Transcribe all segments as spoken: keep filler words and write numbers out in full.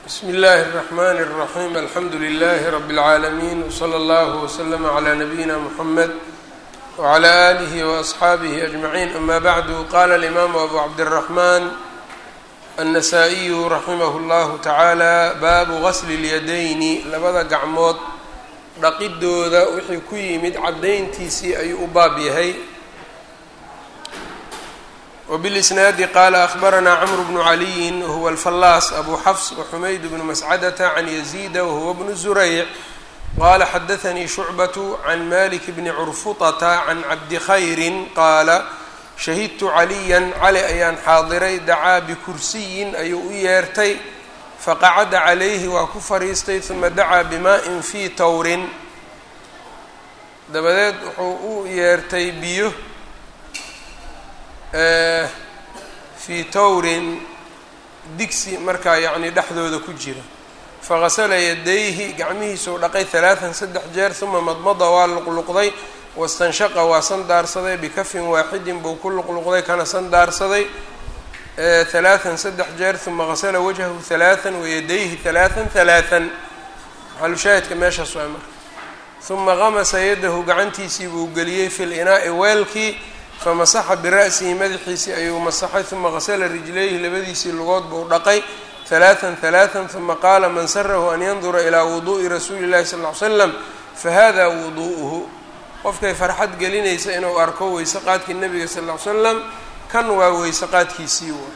بsم الlh الرحmn الرحيم الحمdu للh رب العاalمين وصلى الله وسلم على نبيina محمد وعلى آله وأصحاabه أجمعين أma bعd qال الإmام أbو cبدالرحمن النسائي رحimه الlه taعaalى bab غsل اليدين labada gacmood dhaqidooda wixii ku yimid cadayntiisii ayuu u baab yahay. وبالإسناaد qال أخبرnا cمرو بن علي وهو الفلاس أbو xفص وحمayd بن مسعدة عن يزيد وهو بن زريع qال xdثnي شعبة عن مالك بن عرفطة عن cabdi خyر qاala شhهدت عlيا cali ayaan xaadiray dacاa بkursiyin ayuu u yeertay faqacda عalayhi waa ku fariistay ثuma dacaa bmاء fي towrin dabadeed wuxuu u yeertay biyo fii towrin digsi markaa yacni dhexdooda ku jira fagasala yadayhi gacmihiisuu dhaqay halaatan saddex jeer uma madmada waa luqluqday wastanshaqa waa sandaarsaday bikafin waaxidin buu ku luqluqday kana sandaarsaday halaatan saddex jeer uma gasala wajhahu halaatan wayadayhi halaatan halaatan maxalushaahidka meeshaas waa marka uma gamasa yadahu gacantiisii buu geliyey fi linaa'i weelkii famasaxa bira'sihi madaxiisii ayuu masaxay uma gasala rijlayhi labadiisii lugood buu dhaqay halaatan halaatan uma qaala man sarahu an yandura ilaa wuduu'i rasuuli llahi sal ll ly slam fahada wuduu'uhu qofkay farxad gelinaysa inuu arko weyse qaadkii nabiga sal ll ly slam kan waa weyse qaadkiisii waay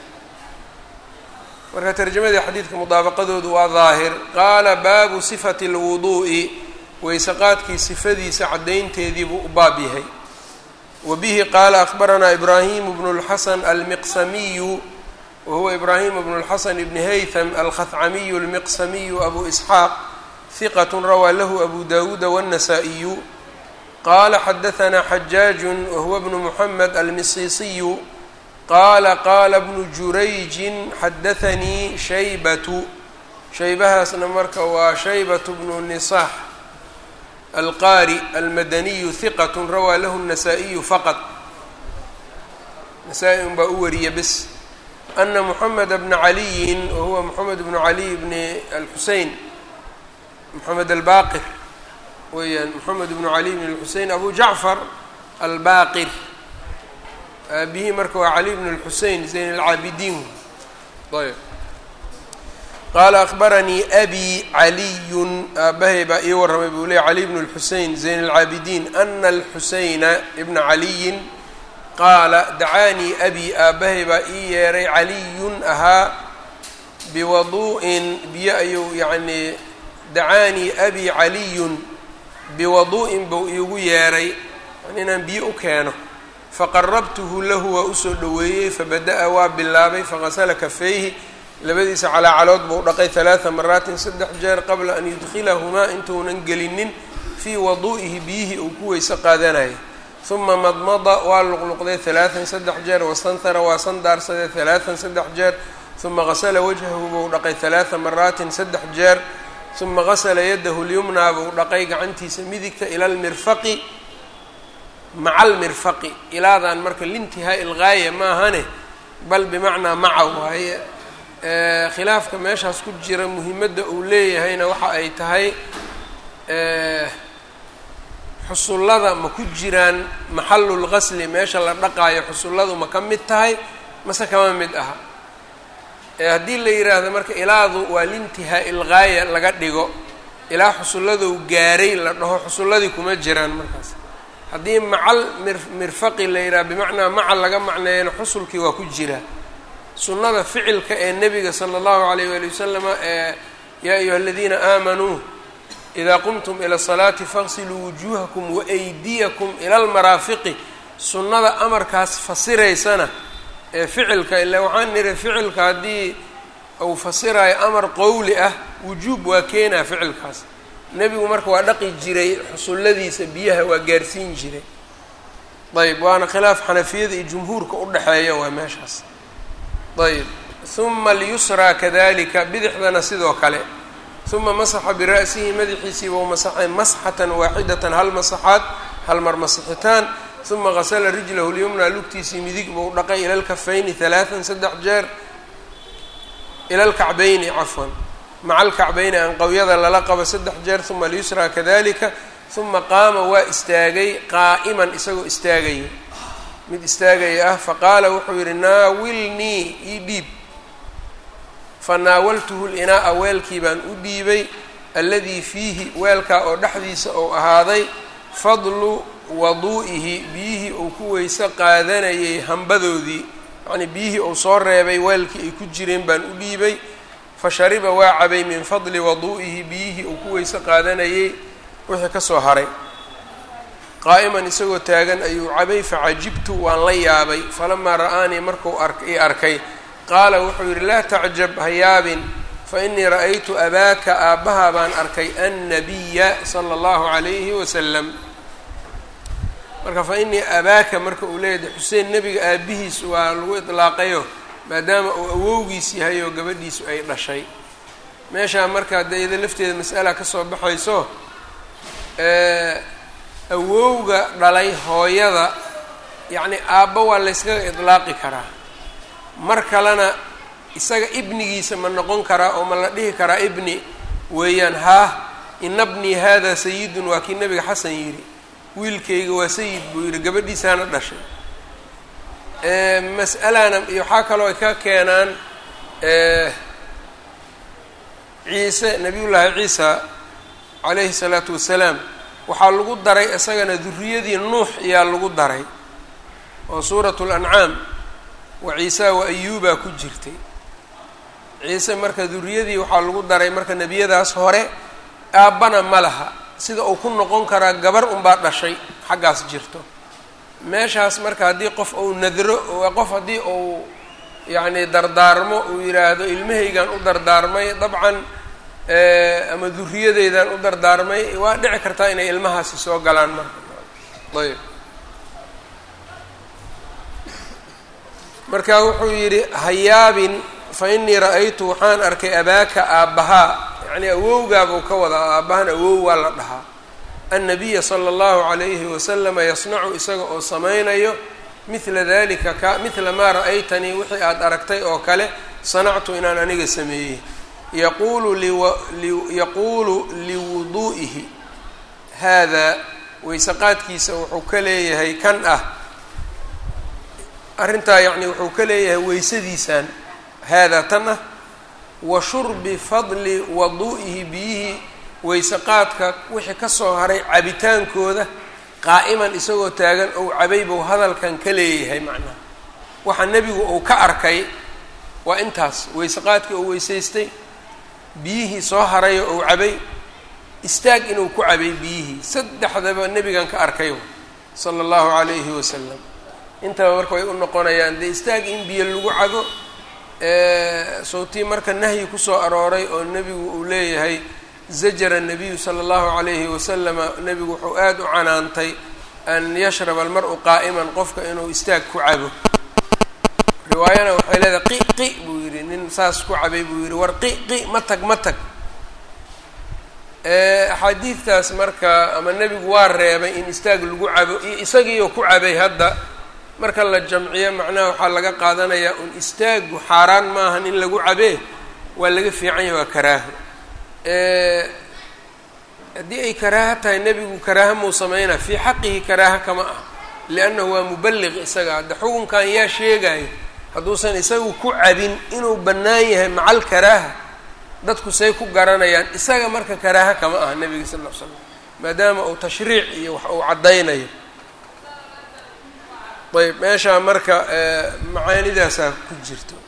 marka tarjamadii xadiidka mudaabaqadoodu waa daahir. qaala baabu sifati lwuduu'i weyse qaadkii sifadiisa caddaynteedii buu u baab yahay. wbihi qaala akbaranaa ibraahimu bnu اlxasan almiqsamiyu wahuwa ibraahimu bnu اlxasan ibni haytham alkhacamiyu almiqsamiyu abu isxaaq hiqat rawaa lahu abu dawuuda wالnasaa-iyu qaala xadahanaa xajaaju wahuwa bnu muxamed almisiisiyu qaala qaala bnu jurayjin xadathanii shaybatu shaybahaasna marka waa shaybatu bnu nisaax alqaari almadaniyu hiqat rawaa lahu الnasaa-iyu faqad nasaa-i un baa u wariya bes ana moxameda bna caliyin wahuwa moxamed bnu caliy bni alxusein moxamed albaqir weeyaan moxamed bnu caliy bn alxusein abu jacfar albaqir aabihii marka waa cali bn اlxusein zayn alcaabidiin ayb qaala akbaranii abi caliyun aabahay baa ii warramay buu leey cali bnu lxusein zayn alcaabidiin ana alxuseyna ibna caliyin qaala dacaanii abi aabahay baa ii yeeray caliyun ahaa biwaduu'in biyo ayuu yacnii dacaanii abi caliyun biwaduu'in buu iigu yeeray yani inaan biyo u keeno faqarabtuhu lahu waa usoo dhoweeyey fabada-a waa bilaabay fagasala kafayhi labadiisa calaacalood buu dhaqay halaaa maraatin saddex jeer qabla an yudkilahumaa intuunan gelinin fii waduu'ihi biyihii uu ku weyse qaadanayay uma madmada waa luqluqday halaatan saddex jeer wastanhara waa sandaarsaday halaatan saddex jeer uma gasala wajhahu buu dhaqay halaaa maraatin saddex jeer uma gasala yadahu lyumnaa buu dhaqay gacantiisa midigta ila lmirfaqi maca almirfaqi ilaadan marka liintihaa'i ilgaaya maahane bal bimacnaa maca waaye. khilaafka meeshaas ku jira muhimadda uu leeyahayna waxa ay tahay xusullada ma ku jiraan maxallul ghasli meesha la dhaqaayo xusulladu ma ka mid tahay mase kama mid aha. haddii la yidhaahdo marka ilaadu waa lintihaa ilgaaya laga dhigo ilaa xusulladuu gaaray la dhaho xusulladii kuma jiraan markaas. haddii macal mir mirfaqi la yidhaha bimacnaa macal laga macneeyana xusulkii waa ku jiraa. sunnada ficilka ee nebiga sala allahu alayh waali wasalama ee yaa ayuha aladiina aamanuu idaa qumtum ila salaati faqsiluu wujuuhakum waaydiyakum ila almaraafiqi sunnada amarkaas fasiraysana ee ficilka ilaa waxaan niri ficilka haddii uu fasiraayo amar qowli ah wujuub waa keenaa ficilkaas. nebigu marka waa dhaqi jiray xusulladiisa biyaha waa gaarsiin jiray. ayb waana khilaaf xanafiyada iyo jumhuurka u dhexeeya waa meeshaas. ayb uma alyusraa kadalika bidixdana sidoo kale uma masaxa bira'sihi madaxiisii buu masaxay masxatan waaxidatan hal masaxaad hal mar masixitaan uma gasala rijlahu lyumnaa lugtiisii midig buu dhaqay ila lkafayni halaatan saddex jeer ila lkacbayni cafwan maca alkacbayni anqawyada lala qabo saddex jeer uma alyusraa kadalika uma qaama waa istaagay qaa'iman isagoo istaagaya mid istaagaya ah faqaala wuxuu yidhi naawilnii ii dhiib fanaawaltuhu linaa'a weelkii baan u dhiibay alladii fiihi weelkaa oo dhexdiisa ou ahaaday fadlu waduu'ihi biyihii uu ku weyse qaadanayay hambadoodii yacnii biyihii uu soo reebay weelkii ay ku jireen baan u dhiibay fa shariba waa cabay min fadli waduu'ihi biyihii uu ku weyse qaadanayay wixii ka soo haray qaa'iman isagoo taagan ayuu cabay facajibtu waan la yaabay falamaa ra'aanii markuu i arkay qaala wuxuu yidhi laa tacjab ha yaabin fa innii ra'aytu abaaka aabbaha baan arkay annabiya sala allahu calayhi wasalam marka fa innii abaaka marka uu leeyahay xuseen nebiga aabbihiis waa lagu idlaaqayo maadaama uu awowgiis yahay oo gabadhiisu ay dhashay meeshaa marka dee iyada lafteeda mas'ala ka soo baxayso awowga dhalay hooyada yacni aabba waa layskaga idlaaqi karaa mar kalena isaga ibnigiisa ma noqon karaa oo ma la dhihi karaa ibni weeyaan haa ina bnii hada sayidun waa kii nebiga xasan yidhi wiilkayga waa sayid buu yidhi gabadhiisaana dhashay mas'alana iyo waxaa kaloo ay ka keenaan ciise nabiyullaahi ciisa calayhi salaatu wasalaam waxaa lagu daray isagana duriyadii nuux ayaa lagu daray oo suuratu lancaam wa ciisa wa ayuubaa ku jirtay ciise marka duriyadii waxaa lagu daray marka nebiyadaas hore aabbana ma laha sida uu ku noqon karaa gabar unbaa dhashay xaggaas jirto meeshaas marka haddii qof uu nadro qof haddii uu yacni dardaarmo uu yidhaahdo ilmahaygaan u dardaarmay dabcan ama duriyadeydan u dardaarmay waa dhici kartaa inay ilmahaasi soo galaan marka ayb marka wuxuu yidhi hayaabin fa innii ra'aytu waxaan arkay abaaka aabbahaa yacnii awowgaabuu ka wadaa aabbahan awow waa la dhahaa annabiya sala allahu calayhi wasalama yasnacu isaga oo samaynayo midla dalika ka midla maa ra'aytanii wixii aada aragtay oo kale sanactu inaan aniga sameeyey yaquulu yaquulu liwuduu'ihi haadaa weyseqaadkiisa wuxuu ka leeyahay kan ah arrintaa yacni wuxuu ka leeyahay weysadiisaan haadaa tan ah wa shurbi fadli waduu'ihi biyihii weyseqaadka wixii ka soo haray cabitaankooda qaa'iman isagoo taagan ou cabay buu hadalkan ka leeyahay macnaha waxa nebigu uu ka arkay waa intaas weyseqaadkii uu weysaystay biyihii soo harayo ou cabay istaag inuu ku cabay biyihii saddexdaba nebigan ka arkay sala allahu calayhi wasalam intaba marka way u noqonayaan dee istaag in biyo lagu cabo sawtii marka nahyi kusoo arooray oo nebigu uu leeyahay zajara nabiyu sala allahu calayhi wasalama nebigu wuxuu aada u canaantay an yashraba almar-u qaa'iman qofka inuu istaag ku cabo riwaayana waxay leedahay qi qi buu yidhi nin saas ku cabay buu yidhi war qi qi ma tag ma tag axaadiidtaas marka ama nebigu waa reebay in istaag lagu cabo iyo isagiioo ku cabay hadda marka la jamciyo macnaha waxaa laga qaadanayaa un istaagu xaaraan maahan in lagu cabee waa laga fiican yahay waa karaaho haddii ay karaaho tahay nebigu karaaha muu sameynaa fii xaqihi karaaha kama ah liannahu waa muballiq isaga hadda xukunkan yaa sheegayo hadduusan isagu ku cabin inuu bannaan yahay macal karaaha dadku say ku garanayaan isaga marka karaaha kama aha nebiga sal ll ly slam maadaama uu tashriic iyo wax uu caddaynayo ayb meeshaa marka macaanidaasaa ku jirto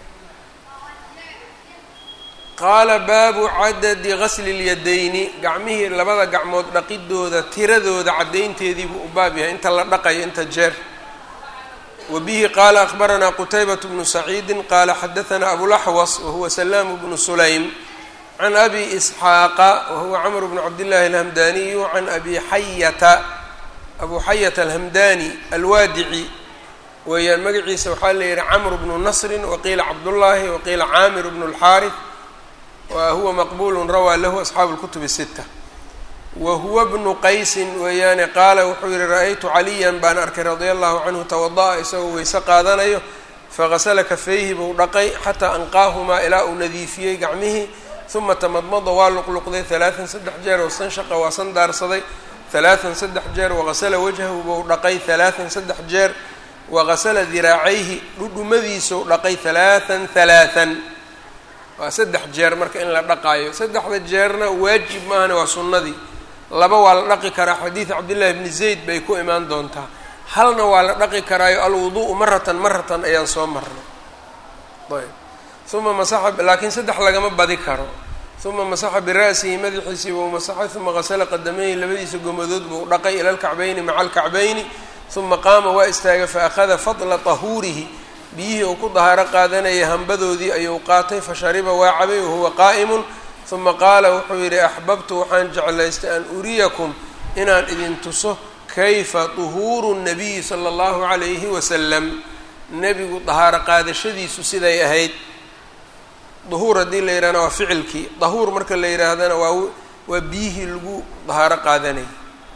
qaala baabu cadadi gasli اlyadayni gacmihii labada gacmood dhaqidooda tiradooda caddaynteedii buu u baab yahay inta la dhaqayo inta jeer wa bihi qaala akbaranaa qutaybaة bnu saciidi qaala xadaثana abulaxwas wahuwa salaam bnu sulaym can abi isxaaqa wahuwa camr bnu cabdillahi alhamdaniyu can abi xayata abu xayata alhamdani alwaadici weeyaan magaciisa waxaa la yihi camr bnu nasri waqiila cabdullaahi waqiila caamir bnu اlxaariث wa huwa maqbul rawaa lahu asxaabu اlkutub الsita wa huwa bnu qaysin weeyaane qaala wuxuu yihi ra-aytu caliyan baan arkay radia allahu canhu tawada'a isagoo weyse qaadanayo fagasala kafayhi buu dhaqay xataa anqaahumaa ilaa uu nadiifiyey gacmihii uma tamadmada waa luqluqday halaatan saddex jeer wastanshaqa waa sandaarsaday halaatan saddex jeer waqasala wajhahu bou dhaqay halaatan saddex jeer waqasala diraacayhi dhudhumadiisou dhaqay halaatan halaatan waa saddex jeer marka in la dhaqaayo. saddexda jeerna waajib maahane waa sunnadii. laba waa la dhaqi karaa, xadiid cabdillahi bni zayd bay ku imaan doontaa. halna waa la dhaqi karaayo alwudu'u maratan maratan ayaan soo marnay. ayb uma masaxa, laakiin saddex lagama badi karo. uma masaxa bira'sihi madaxiisii buu masaxay, uma qasala qadamayhi labadiisa gomadood buu dhaqay ila alkacbayni maca alkacbayni, uma qaama waa istaagay fa akhada fadla tahuurihi biyihii uu ku dahaaro qaadanayay hambadoodii ayuu qaatay, fashariba waa cabay wahuwa qaa'imun. uma qaala wuxuu yidhi axbabtu waxaan jeclaystay an uriyakum inaan idin tuso kayfa duhuuru nabiyi sala allahu calayhi wasalam, nebigu dahaaro qaadashadiisu siday ahayd. duhuur haddii la yidhahna waa ficilkii, dahuur marka la yidhaahdana waa waa biyihii lagu dahaaro qaadanayay.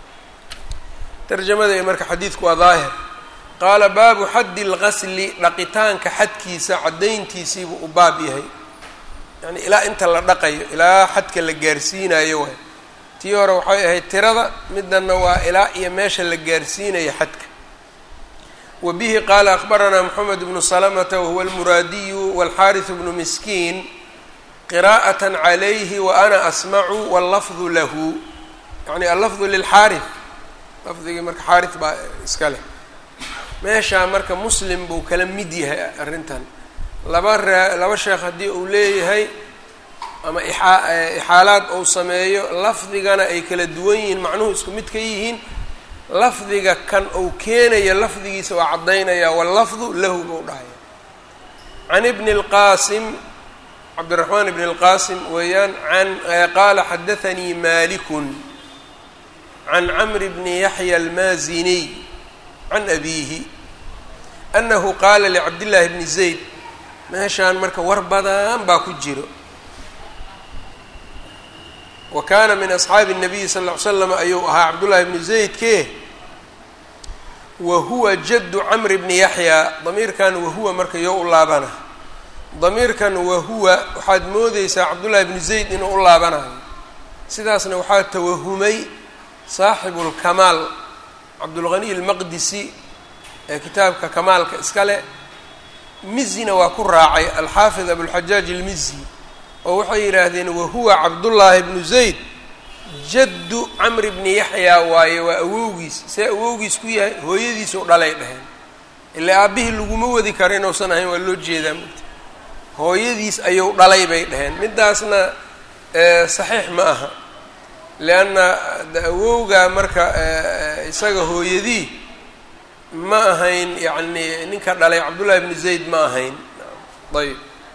tarjamada iyo marka xadiidku waa daahir. qaala baabu xaddi lgasli, dhaqitaanka xadkiisa caddayntiisiibuu u baab yahay. yacni ilaa inta la dhaqayo, ilaa xadka la gaarsiinayo waay. tii hore waxay ahayd tirada, middanna waa ilaa iyo meesha la gaarsiinayo xadka. wa bihi qaala akhbaranaa moxamed bnu salamata wahuwa almuraadiyu walxaariثu bnu miskiin qiraa'at calayhi wa ana asmacu wallafdu lahu, yacni allafdu lilxaariث, lafdigii marka xaariث baa iska leh. meeshaa marka muslim buu kala mid yahay arrintan. laba raa laba sheekh haddii uu leeyahay ama ixaa ixaalaad uu sameeyo, lafdigana ay kala duwan yihiin, macnuhu isku mid ka yihiin, lafdiga kan uu keenaya lafdigiisa waa caddaynaya, wallafdu lahu buu dhahaya. can ibni اlqaasim, cabdiraxmaan ibni اlqaasim weeyaan, an qaala xadaanii malikun can camri bni yaxya almaaziniy can abiihi anahu qaala licabdillaahi bni zayd. meeshaan marka war badan baa ku jiro. wa kaana min asxaabi الnabiyi sal ll ly slam ayuu ahaa cabdullaahi bni zaydke, wa huwa jaddu camri bni yaxya. damiirkan wahuwa marka yoo u laabana, damiirkan wahuwa waxaad moodeysaa cabdullaahi bni zayd inuu u laabanayo. sidaasna waxaa tawahumay saaxibu lkamaal cabdulghaniy almaqdisi ee kitaabka kamaalka iska leh. mizina waa ku raacay alxaafid abulxajaaj almizi, oo waxay yidhaahdeen wahuwa cabdullaahi bnu zayd jaddu camri bni yaxya waaye, waa awowgiis. see awowgiis ku yahay? hooyadiisuu dhalay dheheen. ilaa aabbihii laguma wadi karo inuusan ahayn, waa loo jeedaa mugta. hooyadiis ayuu dhalay bay dheheen. midaasna saxiix ma aha, lianna awowgaa marka isaga hooyadii ma ahayn, yacni ninka dhalay cabdullaahi bni zayd ma ahayn. ayb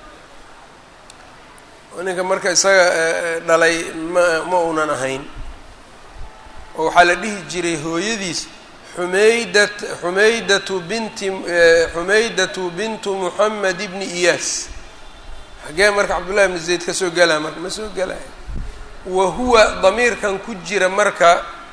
ninka marka isaga dhalay ma ma uunan ahayn. oo waxaa la dhihi jiray hooyadiis xumaydat xumaydatu binti xumaydatu bintu muxamed ibni iyaas. xagee marka cabdullahi bni zayd ka soo gelaa marka? ma soo gelaya. wa huwa damiirkan ku jira marka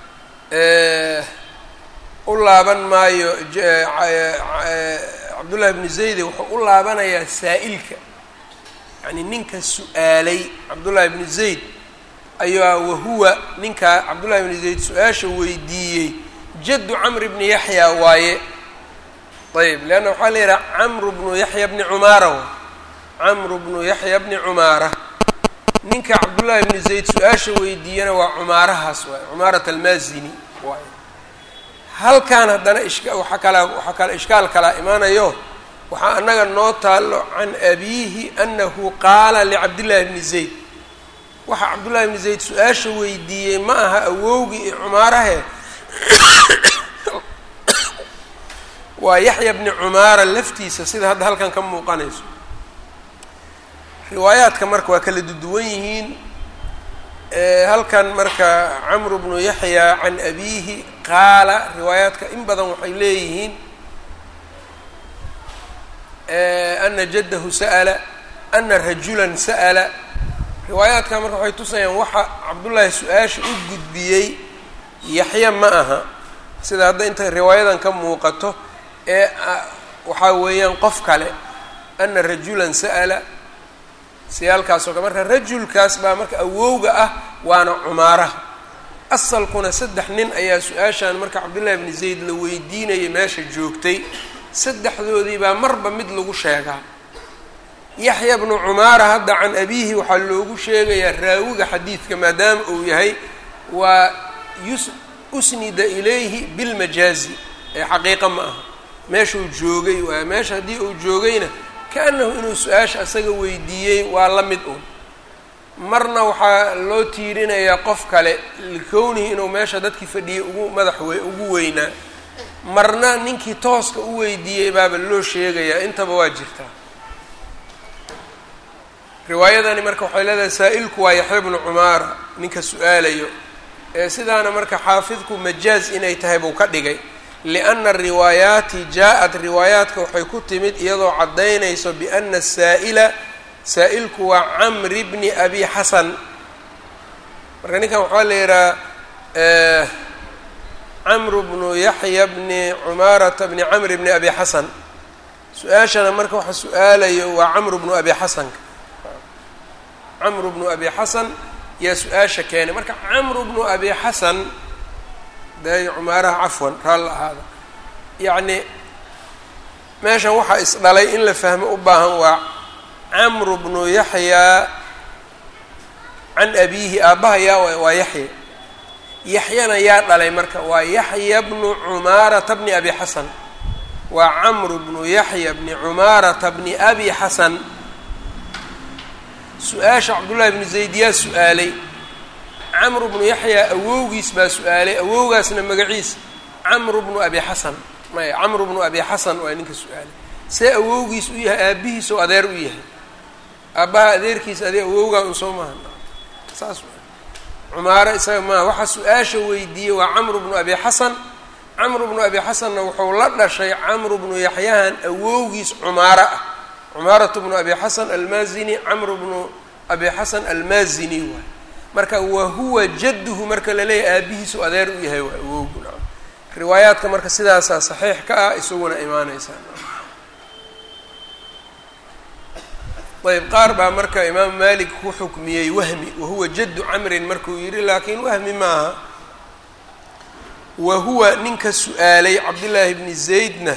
u laaban maayo cabdullaahi bni zayde, wuxuu u laabanayaa saa'ilka, yacni ninka su-aalay cabdullaahi bni zayd ayaa wahuwa ninkaa cabdullaahi bni zayd su-aasha weydiiyey jaddu camri bni yaxya waaye. ayb leanna waxaa la yidhaha camru bnu yaxya bni cumaara, camru bnu yaxya bni cumaara. ninka cabdullaahi bni zayd su-aasha weydiiyana waa cumaarahaas waaye, cumaarat almaazini waaye. halkan haddana ishka waxa kala waxaa kale ishkaal kalaa imaanayo, waxaa annaga noo taalo can abiihi anahu qaala licabdillaahi bni zayd. waxa cabdullaahi bni zayd su-aasha weydiiyey ma aha awowgii iyo cumaarahe waa yaxya bni cumaara laftiisa, sida hadda halkan ka muuqanayso. riwaayaadka marka waa kala duwan yihiin. halkan marka camru bnu yaxya can abiihi qaala, riwaayaadka in badan waxay leeyihiin ana jaddahu sa'ala, ana rajulan sa'ala. riwaayaadka marka waxay tusayaan waxa cabdullaahi su-aasha u gudbiyey yaxya ma aha, sida hadda inta riwaayadan ka muuqato, ee waxaa weeyaan qof kale. ana rajulan sa'ala siyaalkaasoo kale marka rajulkaas baa marka awowga ah waana cumaaraha asalkuna saddex nin ayaa su-aashaan marka cabdullahi bni zayd la weydiinayay meesha joogtay saddexdoodii baa marba mid lagu sheegaa yaxya bnu cumaara hadda can abiihi waxaa loogu sheegayaa raawiga xadiidka maadaama uu yahay waa yus usnida ilayhi bilmajaazi ee xaqiiqa ma aha meeshuu joogay waa meesha haddii uu joogayna kaanahu inuu su-aasha asaga weydiiyey waa la mid un marna waxaa loo tiirinayaa qof kale likownihi inuu meesha dadkii fadhiyay ugu madax we ugu weynaa marna ninkii tooska u weydiiyey baaba loo sheegayaa intaba waa jirtaa riwaayadani marka waxay leedahay saa-ilku waa yaxya bnu cumaara ninka su-aalayo ee sidaana marka xaafidku majaaz inay tahay buu ka dhigay lianna riwaayaati jaa-ad riwaayaadka waxay ku timid iyadoo caddaynayso biana asaa'ila saa-ilku waa camri bni abi xasan marka ninkan waxaa la yidhaha camru bnu yaxya bni cumaarata bni camri bni abi xasan su-aashana marka waxa su-aalayo waa camru bnu abi xasanka camru bnu abi xasan yaa su-aasha keenay marka camru bnu abi xasan day cumaaraha cafwan raalla ahaada yacni meeshan waxaa isdhalay in la fahmo u baahan waa camru bnu yaxyaa can abiihi aabbaha yaa waa yaxya yaxyana yaa dhalay marka waa yaxya bnu cumaarata bni abi xasan waa camru bnu yaxya bni cumaarata bni abi xasan su-aasha cabdullahi bnu zayd yaa su-aalay camru bnu yaxyaa awowgiis baa su-aalay awowgaasna magaciisa camru bnu abi xasan maya camru bnu abi xasan waa ninka su-aalay see awowgiis u yahay aabbihiis oo adeer u yahay aabbaha adeerkiisa adee awowgaa un soo maaha saas cumaaro isaga maaha waxaa su-aasha weydiiyey waa camru bnu abi xasan camru bnu abi xasanna wuxuu la dhashay camru bnu yaxyahan awowgiis cumaaro ah cumaaratu bnu abi xasan almaazini camru bnu abi xasan almaazini waay marka wahuwa jadduhu marka laleeyahay aabihiisu adeer u yahay waa awowgu nacam riwaayaadka marka sidaasaa saxiix ka ah isaguna imaaneysaa ayb qaar baa marka imaamu malik ku xukmiyey wahmi wahuwa jaddu camrin markuu yidhi laakiin wahmi maaha wahuwa ninka su-aalay cabdillaahi bni zaydna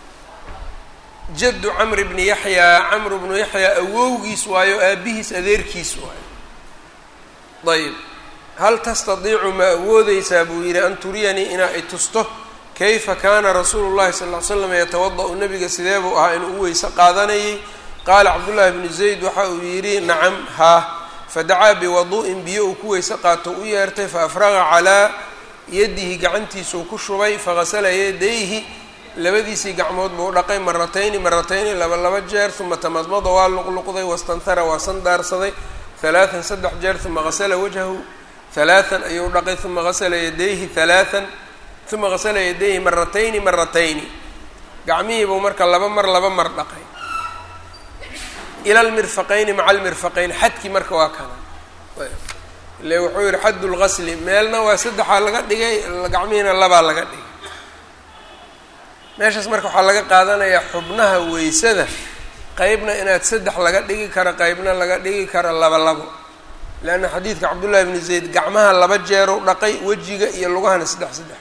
jaddu camri bni yaxyaa camru bnu yaxyaa awowgiis waayo aabihiis adeerkiis waayo ayb hal tastadiicu ma awoodeysaa buu yidhi an turiyanii inaa i tusto kayfa kaana rasuulu llahi sala ll ly slam yatawada-u nabiga sidee buu ahaa inuu u weyse qaadanayay qaala cabdullaahi bnu zayd waxa uu yidhi nacam haa fadacaa biwadu'in biyo uu ku weyse qaato u yeertay faafraqa calaa yadihi gacantiisuu ku shubay faghasala yadayhi labadiisii gacmood buu dhaqay maratayni maratayni laba laba jeer uma tamadmada waa luqluqday wastanhara waa sandaarsaday halaatan saddex jeer uma hasala wajhahu halaatan ayuu dhaqay uma hasala yadayhi halaatan uma hasala yadayhi maratayni maratayni gacmihiibuu marka laba mar laba mar dhaqay ila almirfaqayni maca almirfaqayn xadkii marka waa kana ile wuxuu yihi xaddu lgasli meelna waa saddexaa laga dhigay gacmihiina labaa laga dhigay meeshaas marka waxaa laga qaadanayaa xubnaha weysada qeybna inaad saddex laga dhigi karo qeybna laga dhigi karo laba labo leanna xadiidka cabdullahi bni zayd gacmaha laba jeerow dhaqay wejiga iyo lugahana saddex saddex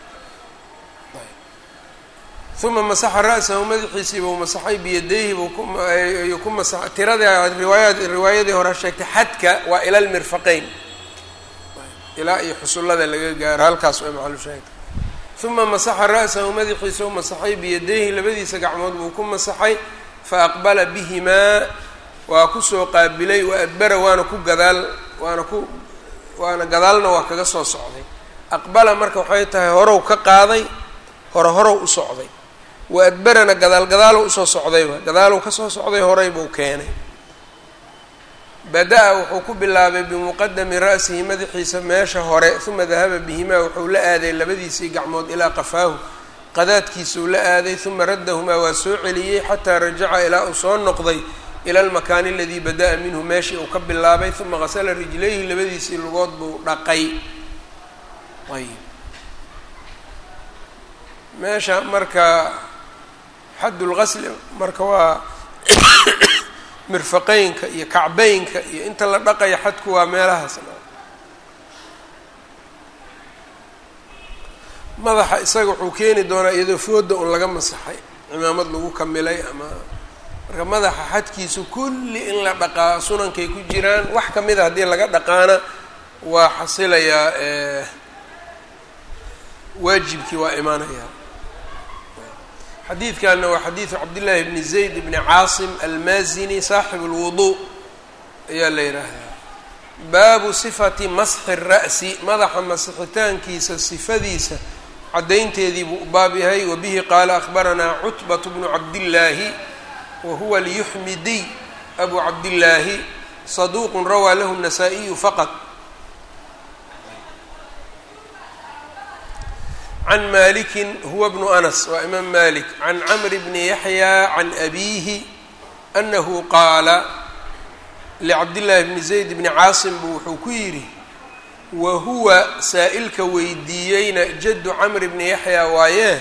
uma masaxa ra-sahu madaxiisii buu masaxay biyadayhi buu kuyuu ku masaxay tirada riwaaya riwaayadii hore sheegtay xadka waa ila lmirfaqayn ilaa iyo xusullada laga gaaro halkaas waa maxalu sheegtay uma masaxa ra-sahu madaxiisa u masaxay biyadayhi labadiisa gacmood buu ku masaxay faaqbala bihimaa waa kusoo qaabilay wa adbara waana ku gadaal waana ku waana gadaalna waa kaga soo socday aqbala marka waxay tahay horow ka qaaday hore horow u socday wa adbarana gadaal gadaalow usoo socdayba gadaalow kasoo socday horay buu keenay bada-a wuxuu ku bilaabay bimuqadami ra'sihi madaxiisa meesha hore uma dahaba bihimaa wuxuu la aaday labadiisii gacmood ilaa qafaahu qadaadkiisuu la aaday uma raddahumaa waa soo celiyey xataa rajaca ilaa uu soo noqday ila almakaani aladii bada-a minhu meeshii uu ka bilaabay uma qasala rijlayhi labadiisii lugood buu dhaqay ayb meesha marka xaddulgasli marka waa mirfaqeynka iyo kacbeynka iyo inta la dhaqaya xadku waa meelahaasna. madaxa isaga wuxuu keeni doonaa iyadoo fooda un laga masaxay cimaamad lagu kamilay ama marka madaxa xadkiisu kulli in la dhaqaa sunankay ku jiraan. wax kamid a haddii laga dhaqaana waa xasilayaa waajibkii waa imaanayaa. xadiidkanna waa xadiidu cabdillaahi bni zayd bni caasim almaazini saaxib اlwudu ayaa la yidhaahdaa. baabu sifati masxi الra'si, madaxa masixitaankiisa sifadiisa caddaynteedii buu u baab yahay. wabihi qaala akhbaranaa cutbat bnu cabdillaahi wa huwa alyuxmidiy abu cabdillaahi saduuqun rawaa lahu الnasaa-iyu faqad. can maliki huwa bnu anas waa imaam malik can camr bni yaxya can abiihi anahu qaala licabdillaahi bni zayd bni caasim buu wuxuu ku yidhi wa huwa saa'ilka weydiiyeyna jaddu camr bni yaxya waayee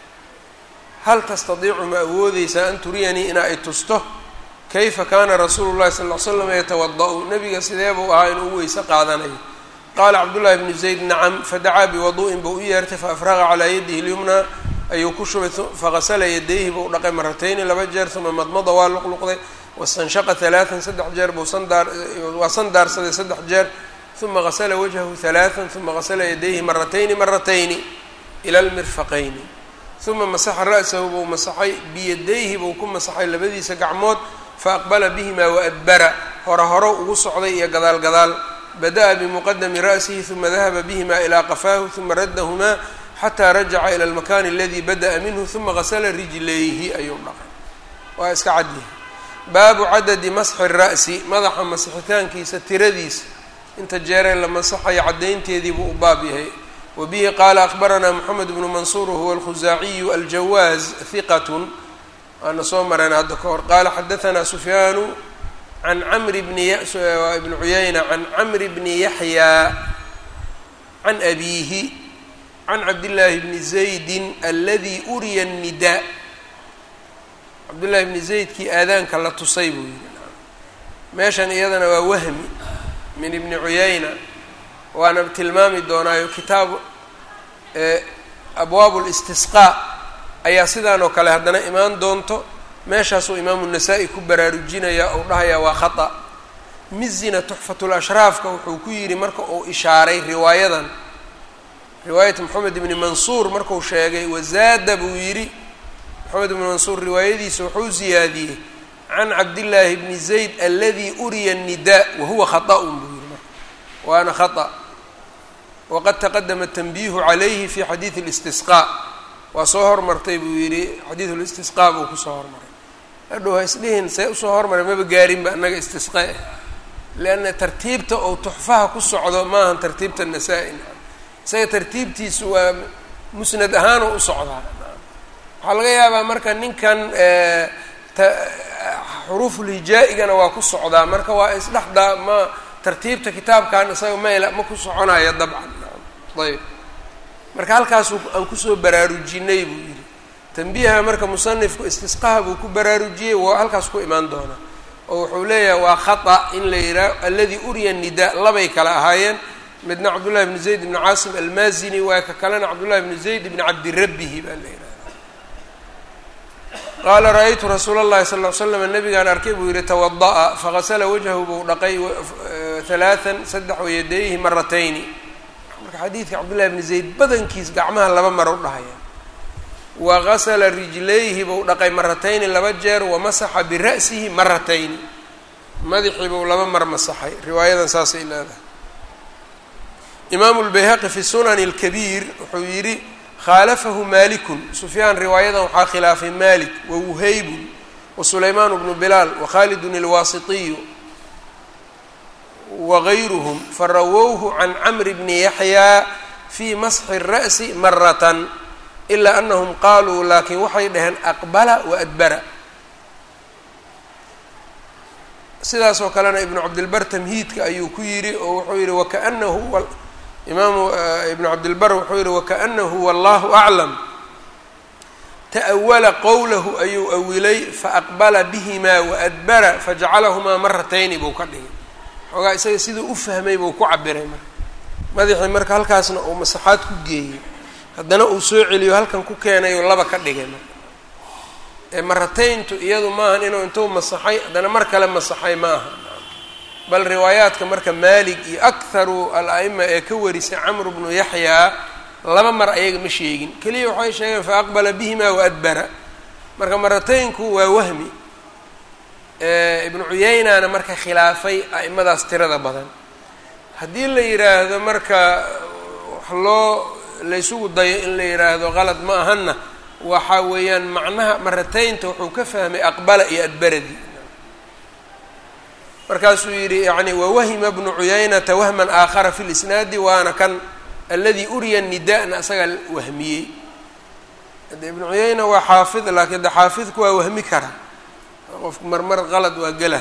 hal tastadiicu ma awoodeysaa an turiyanii ina ay tusto kayfa kaana rasuulu llahi sal ll slam yatawada-u, nabiga sidee buu ahaa inuu weyse qaadanayo. qaala cabdullaahi bnu zayd nacam fadacaa biwadu'in buu u yeertay faafraqa calaa yadihi lyumna ayuu ku shubay fagasala yadayhi buu dhaqay maratayni laba jeer uma madmada waa luqluqday wastanshaqa halaatan saddex jeer buu sandaar waa sandaarsaday saddex jeer uma gasala wajhahu halaatan uma gasala yadayhi maratayni maratayni ila lmirfaqayni uma masaxa ra'sahu buu masaxay biyadayhi buu ku masaxay labadiisa gacmood faaqbala bihimaa waadbara hore horo ugu socday iyo gadaal gadaal. bada'a bimuqadami ra'sihi uma dahaba bihimaa ilaa qafaahu uma raddahumaa xataa rajaca ila almakaani aladii bada'a minhu uma gasala rijlayhi ayuu dhaqay. waa iska cadyahay. baabu cadadi masxi ra'si, madaxa masixitaankiisa tiradiisa inta jeeree la masaxayo caddaynteedii buu u baab yahay. wabihi qaala akhbaranaa moxamed bnu mansuur wahuwa alkhusaaciyu aljawaaz hiqatun waana soo mareen hadda ka hor. qaala xadahanaa sufyaanu can camri bni ibni cuyayna can camri bni yaxya can abiihi can cabdillaahi bni zaydin aladii uriya الnidaa, cabdullahi bni zaydkii aadaanka la tusay buu yihi. meeshan iyadana waa wahmi min ibni cuyayna waana tilmaami doonaayo kitaab abwaab اlistisqaa ayaa sidaan oo kale haddana imaan doonto. meeshaasuu imaamu nasaa-i ku baraarujinayaa ou dhahayaa waa khata. mizina tuxfatulashraafka wuxuu ku yidhi marka uu ishaaray riwaayadan riwaayat moxamed ibni mansuur marku sheegay wazaada buu yidhi moxamed ibni mansuur riwaayadiisa wuxuu ziyaadiyey can cabdillaahi bni zayd aladii uriya الnidaa wahuwa khaطa'un buu yihi marka waana khata. waqad taqadama tanbiihu calayhi fi xadiidi اlistisqaa, waa soo hormartay buu yidhi xadiidu listisqaa buu kusoo hormaray. hadhow ha isdhihin see usoo hormaray maba gaarinba annaga istisqaa lianna tartiibta ou tuxfaha ku socdo maahan tartiibta nasaa-i. isaga tartiibtiisu waa musnad ahaanoo u socdaa. waxaa laga yaabaa marka ninkan xuruufulhijaa-igana waa ku socdaa marka waa isdhexdaa ma tartiibta kitaabkan isaga mayla ma ku soconaya dabcan. ayb marka halkaas aan kusoo baraarujinay buu yidhi. tanbiiha marka musanifku istisqaha buu ku baraarujiyey waa halkaas ku imaan doonaa oo wuxuu leeyahay waa khata in la yidhaah alladii uriya nidaa labay kala ahaayeen. midna cabdullahi bni zayd bni caasim almaazini waa ka kalena cabdullahi bni zayd bni cabdirabbihi baa la yidhahda. qaala ra-aytu rasuula اllahi sal ll ly slam nabigaan arkay buu yihi tawada'a fagasala wajhahu buu dhaqay halaatan saddex wayadayhi maratayni. marka xadiidka cabdullahi bni zayd badankiis gacmaha laba mar u dhahaya. wa gasala rijlayhi buu dhaqay maratayni laba jeer wamasaxa bira'sihi maratayni, madaxii buu laba mar masaxay. riwaayadan saasay leedahay. imaamu lbayhaqi fi sunani اlkabiir wuxuu yidhi khaalafahu malikun, sufyaan riwaayadan waxaa khilaafay malik wawuhaybun wasulaymaan bnu bilaal wakhaalidun ilwaasitiyu wagayruhum farawowhu can camri bni yaxyaa fii masxi الra'si maratan ilaa anahum qaaluu laakiin waxay dhaheen aqbala waadbara. sidaas oo kalena ibnu cabdilbar tamhiidka ayuu ku yidhi oo wuxuu yihi wakaanahu imaamu ibnu cabdilbar wuxuu yihi wakaanahu wallahu aclam ta'awala qowlahu ayuu awilay faaqbala bihimaa waadbara fajacalahumaa maratayni buu ka dhigay xoogaa isaga siduu u fahmay buu ku cabiray marka madaxii marka halkaasna uu masaxaad ku geeyey haddana uu soo celiyo halkan ku keenayo laba ka dhigay marka ee maratayntu iyadu maahan inuu intuu masaxay haddana mar kale masaxay ma aha bal riwaayaadka marka maalig iyo akharu al-a'ima ee ka warisay camr bnu yaxyaa laba mar ayaga ma sheegin keliya waxay sheegeen fa aqbala bihimaa waadbara marka marataynku waa wahmi ibnu cuyaynana marka khilaafay a'imadaas tirada badan haddii la yidhaahdo marka wax loo laysugu dayo in la yidhaahdo qalad ma ahana waxa weeyaan macnaha marataynta wuxuu ka fahmay aqbala iyo adbaradii markaasuu yidhi yani wawahima bnu cuyaynata wahman aakhara fi lisnaadi waana kan aladi uriya nida'na asagaa wahmiyey hadde ibnu cuyayna waa xaafid laakiin de xaafidku waa wahmi kara qofku marmar qalad waa gelah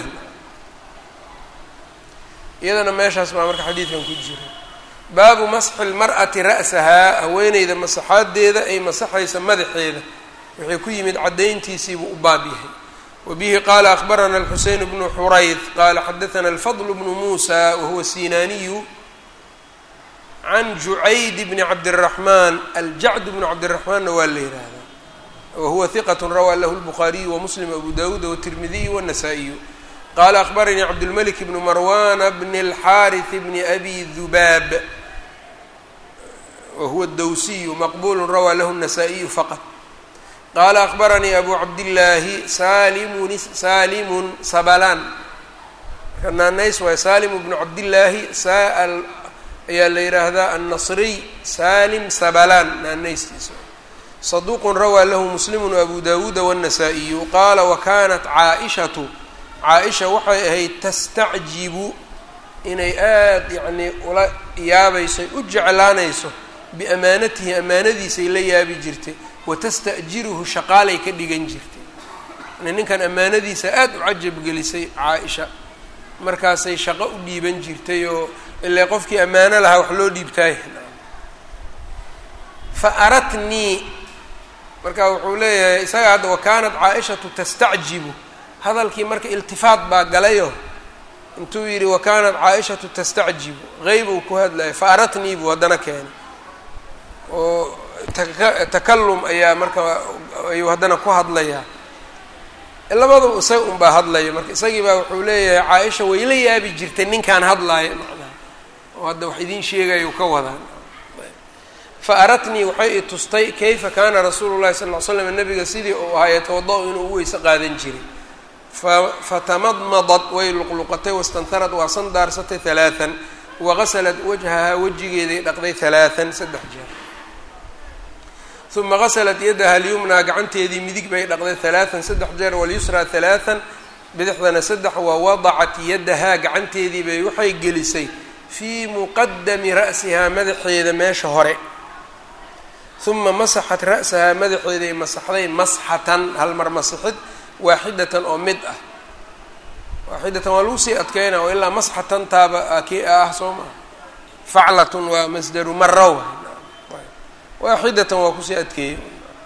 iyadana meeshaas baa marka xadiidkan ku jira baabu masxi lmar'ati ra'sahaa haweeneyda masaxaadeeda ay masaxaysa madaxeeda wixii ku yimid caddayntiisiibuu u baab yahay wabihi qaala akhbarana alxuseyn bnu xurayd qaala xadathana alfadl bnu muusa wahuwa sinaaniyu can jucayd bni cabdiraxmaan aljacd bnu cabdiraxmaanna waa la yihahdaa wahuwa hiqat rawaa lahu lbukhaariyu wamuslim abu dawuud watirmidiyu wannasaa'iyu qaala akhbaranii cabdulmalik bnu marwana bni alxaariث bni abi dubaab wahuwa dawsiyu maqbulu rawaa lahu النasaaئiyu faqط qaala akhbaranii abu cabdillaahi salimun salimun sabalaan marka naanays waay salim bnu cabdillaahi sal ayaa la yihaahdaa annasriy salim sabalaan naanaystiisa saduuqun rawaa lahu muslimu abu dawuuda wالنasaaئiyu qaala wakanat caaishatu caaisha waxay ahayd tastacjibu inay aada yacnii ula yaabaysay u jeclaanayso biamaanatihi amaanadiisay la yaabi jirtay watasta'jiruhu shaqaalay ka dhigan jirtay yani ninkan amaanadiisa aada u cajab gelisay caa-isha markaasay shaqo u dhiiban jirtay oo ilaa qofkii ammaano lahaa wax loo dhiibtaay fa aratnii marka wuxuu leeyahay isaga hadda wakaanat caa-ishatu tastacjibu hadalkii marka iltifaat baa galayo intuu yidhi wakanat caa-ishatu tastacjibu qeyb uu ku hadlayo fa aratnii buu haddana keenay oo takalum ayaa marka ayuu haddana ku hadlayaa labadaba isaga un baa hadlaya marka isagii baa wuxuu leeyahay caa-isha way la yaabi jirtay ninkaan hadlaaya macnaha oo hadda wax idiin sheegayo ka wadaan fa aratnii waxay i tustay kayfa kaana rasuulu llahi sal ll ly slam nabiga sidii uu ahaa yatawada-u inuu u weyse qaadan jiray fatamadmadad way luqluqatay wastanharad waa sandaarsatay halaaan wagasalat wajhahaa wejigeeday dhaqday halaaan saddex jeer uma gasalat yadaha alyumnaa gacanteedii midig bay dhaqday halaaan saddex jeer walyusraa halaaan bidixdana saddex wa wadacat yadahaa gacanteedii bay waxay gelisay fii muqadami ra'sihaa madaxeeda meesha hore uma masaxat ra'sahaa madaxeeday masaxday masxatan hal mar masixid waaxidatan oo mid ah waaxidatan waa lagu sii adkeynaa oo ilaa masxatan taaba kii ah soo maa faclatun waa masdaru mara waaxidatan waa kusii adkeeyey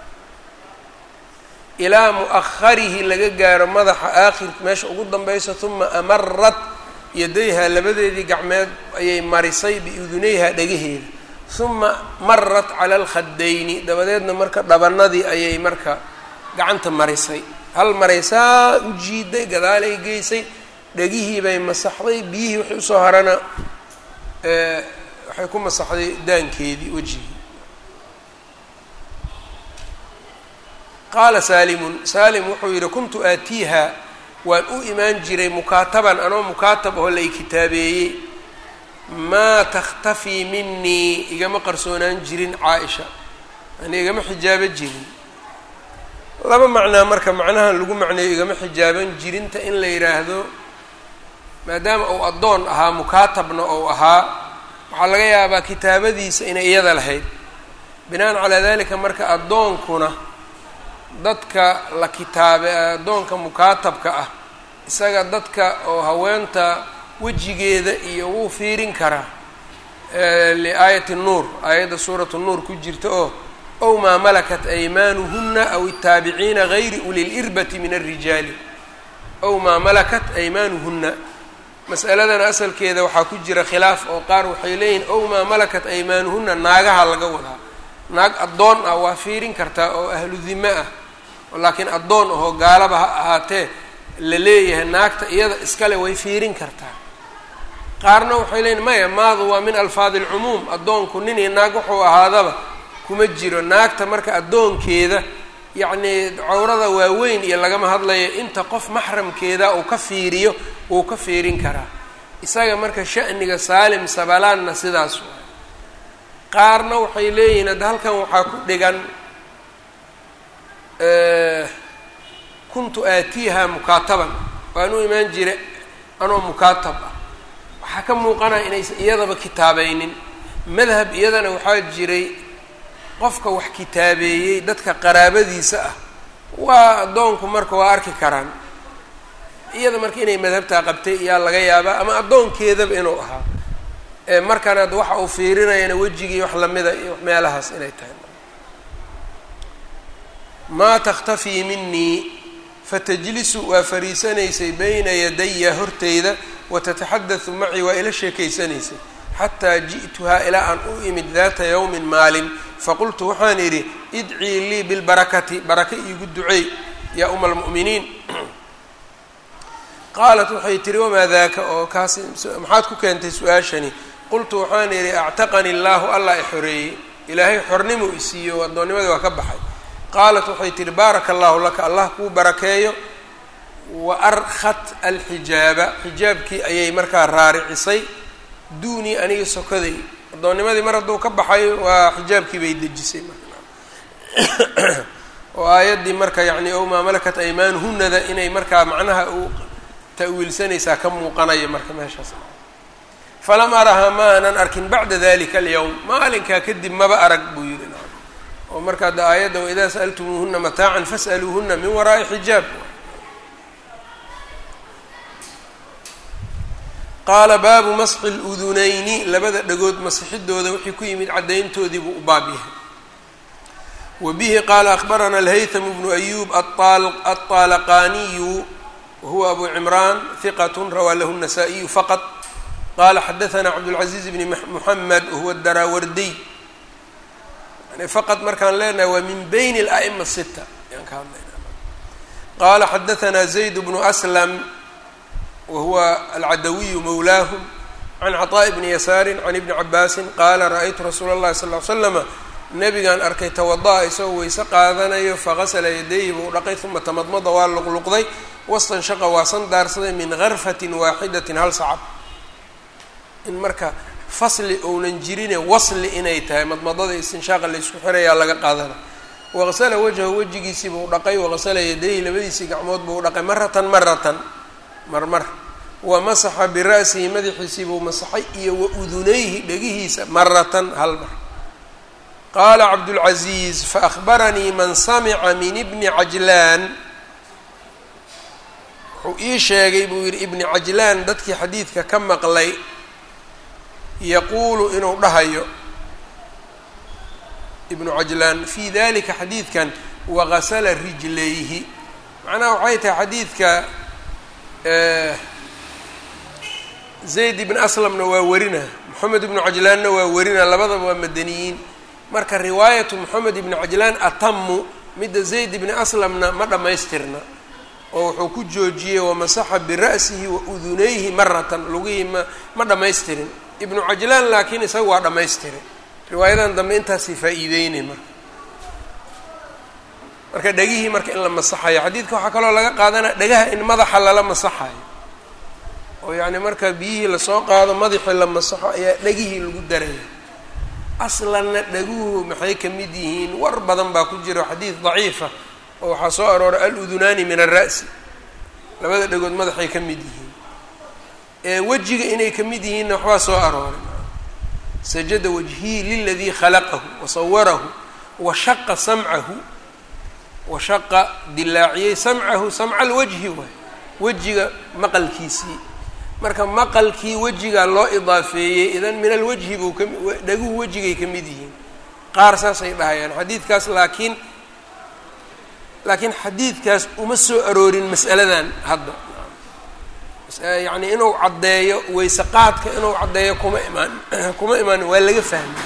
ilaa mu'aharihi laga gaaro madaxa aakhir meesha ugu danbeysa uma amarat yadayha labadeedii gacmeed ayay marisay biudunayha dhagaheeda uma marat cala alkhadayni dabadeedna marka dhabanadii ayay marka gacanta marisay hal maraysaa u jiiday gadaalay geysay dhegihii bay masaxday biyihii wixii usoo harana waxay ku masaxday daankeedii wejigii qaala saalimun saalim wuxuu yidhi kuntu aatiiha waan u imaan jiray mukaataban anoo mukaatab oo lay kitaabeeyey maa takhtafii minii igama qarsoonaan jirin caa-isha yani igama xijaabo jirin laba macnaa marka macnahan lagu macneeyo igama xijaaban jirinta in la yidhaahdo maadaama uu addoon ahaa mukaatabna ou ahaa waxaa laga yaabaa kitaabadiisa inay iyada lahayd binaan calaa dalika marka addoonkuna dadka la kitaabe addoonka mukaatabka ah isaga dadka oo haweenta wejigeeda iyo wuu fiirin karaa liaayati nuur aayadda suuratu nuur ku jirta oo ow maa malakat aymaanuhuna aw الtaabiciina gayri uli lirbati min الrijaali ow maa malakat aymaanuhuna mas'aladan asalkeeda waxaa ku jira khilaaf oo qaar waxay leeyihin ow maa malakat aymaanuhuna naagaha laga wadaa naag addoon ah waa fiirin kartaa oo ahlu dime ah laakiin addoon ahoo gaalaba ha ahaatee la leeyahay naagta iyada iskale way fiirin kartaa qaarna waxay leeyihin maya maadu waa min alfaadi alcumuum addoonku nin iyo naag wuxuu ahaadaba kuma jiro naagta marka addoonkeeda yacnii cawrada waaweyn iyo lagama hadlayo inta qof maxramkeeda uu ka fiiriyo wuu ka fiirin karaa isaga marka sha'niga saalim sabalaanna sidaas waay qaarna waxay leeyihiin hadda halkan waxaa ku dhigan kuntu aatiiha mukaataban waan u imaan jira anoo mukaatab ah waxaa ka muuqanaya inaysan iyadaba kitaabaynin madhab iyadana waxaa jiray qofka wax kitaabeeyey dadka qaraabadiisa ah waa addoonku marka waa arki karaan iyada marka inay madhabtaa qabtay iyaa laga yaabaa ama addoonkeedaba inuu ahaa markan hadda waxa uu fiirinayana wejigii wax lamida iyo meelahaas inay tahay maa takhtafii minii fatajlisu waa fariisanaysay bayna yadaya horteyda watataxaddathu macii waa ila sheekaysanaysay xataa ji'tuhaa ilaa aan u imid daata yawmin maalin faqultu waxaan idhi idcii lii bilbarakati baraka iigu duceey yaa uma almu'miniin qaalat waxay tihi wamaa daaka oo kaas maxaad ku keentay su-aashani qultu waxaan idhi actaqani illaahu allah i xoreeyey ilaahay xornimu isiiyo addoonnimadii waa ka baxay qaalat waxay tihi baaraka allahu laka allah kuu barakeeyo wa arkhat alxijaaba xijaabkii ayay markaa raaricisay duunii aniga sokaday addoonnimadii mar hadduu ka baxay waa xijaabkii bay dejisay marka oo aayaddii marka yacni ow maa malakat aymaanuhunada inay markaa macnaha uu ta'wiilsanaysaa ka muuqanaya marka meeshaas falam arahaa ma aanan arkin bacda dalika alyawm maalinkaa kadib maba arag buu yidhi oo marka hadda aayadda waidaa sa'altumuuhuna mataacan fas'aluuhuna min waraa'i xijaab qaala baabu masxi ludunayni labada dhagood masixidooda wixii ku yimid caddayntoodii buu u baab yahay wa bihi qaala akhbarana alhaytham bnu ayuub aلطaalaqaniyu wahuwa abu cimraan hiqat rawaa lahu الnasaa-iyu faqط qala xadaثna cabdالcaزiiz bni muxamed wahuwa daraawardiy yani faqad markaan leenahay waa min bayn اla'ma sita ayaan ka hadlayna qala xadaثna zayd bnu aslam wahuwa alcadawiyu mawlaahum can caطaaءi bni yasaari can ibni cabaasi qaala ra'aytu rasuula اllahi sal ly slama nabigaan arkay tawada'a isagoo weyse qaadanayo fagasla yadayhi buu dhaqay uma tamadmada waa luqluqday wastanshaqa waa sandaarsaday min garfatin waaxidatin hal sacab in marka fasli ounan jirine wasli inay tahay madmadada istinshaaqa laysku xirayaa laga qaadana waqsala wajhahu wejigiisii buu dhaqay waqsala yadayhi labadiisii gacmood buu dhaqay maratan maratan marmar wa masaxa bira'sihi madaxiisii buu masaxay iyo wa udunayhi dhegihiisa maratan hal mar qaala cabdulcaziiz faahbaranii man samica min ibni cajlaan wuxuu ii sheegay buu yidhi ibni cajlaan dadkii xadiidka ka maqlay yaquulu inuu dhahayo ibnu cajlaan fii dalika xadiidkan wagasala rijlayhi macnaha waxay tahay xadiidka zayd ibn aslamna waa werina moxamed ibnu cajlaanna waa werina labadaba waa madaniyiin marka riwaayatu moxamed ibni cajlaan atamu midda zayd ibni aslamna ma dhammaystirna oo wuxuu ku joojiyey wamasaxa bira'sihi wa udunayhi maratan lugihii ma ma dhammaystirin ibnu cajlaan laakiin isaga waa dhammaystiray riwaayadan dambe intaasay faa'iideynay marka marka dhegihii marka in la masaxayo xadiidka waxaa kaloo laga qaadanaya dhegaha in madaxa lala masaxayo oo yacni marka biyihii lasoo qaado madaxii la masaxo ayaa dhegihii lagu daraya aslanna dhaguhu maxay ka mid yihiin war badan baa ku jira xadiid daciifa oo waxaa soo arooray al-udunaani min alra'si labada dhagood madaxay ka mid yihiin ee wejiga inay ka mid yihiinna waxbaa soo arooray sajada wajhii liladii khalaqahu wasawarahu washaqa samcahu washaqa dilaaciyey samcahu samca alwajhi waay wejiga maqalkiisii marka maqalkii wejigaa loo idaafeeyey idan min alwajhi buu ka dhaguhu wejigay ka mid yihiin qaar saasay dhahayaan xadiidkaas laakiin laakiin xadiidkaas uma soo aroorin mas'aladan hadda yacni inuu caddeeyo weyse qaadka inuu caddeeyo kuma imaan kuma imaan waa laga fahmay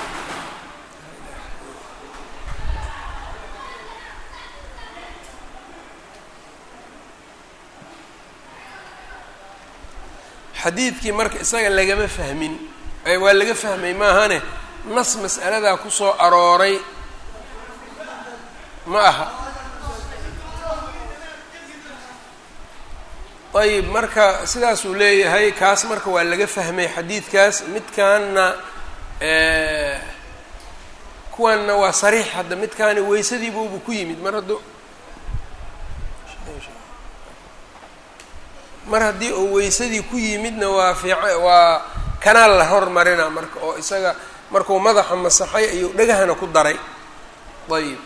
xadiidkii marka isaga lagama fahmin waa laga fahmay maahane nas mas'aladaa kusoo arooray ma aha ayib marka sidaasuu leeyahay kaas marka waa laga fahmay xadiidkaas midkaanna kuwanna waa sariix hadda midkaani weysadiibuubu ku yimid mar hadduu mar haddii uu weysadii ku yimidna waa fiica waa kanaal la hormarina marka oo isaga markuu madaxa masaxay ayuu dhagahana ku daray ayib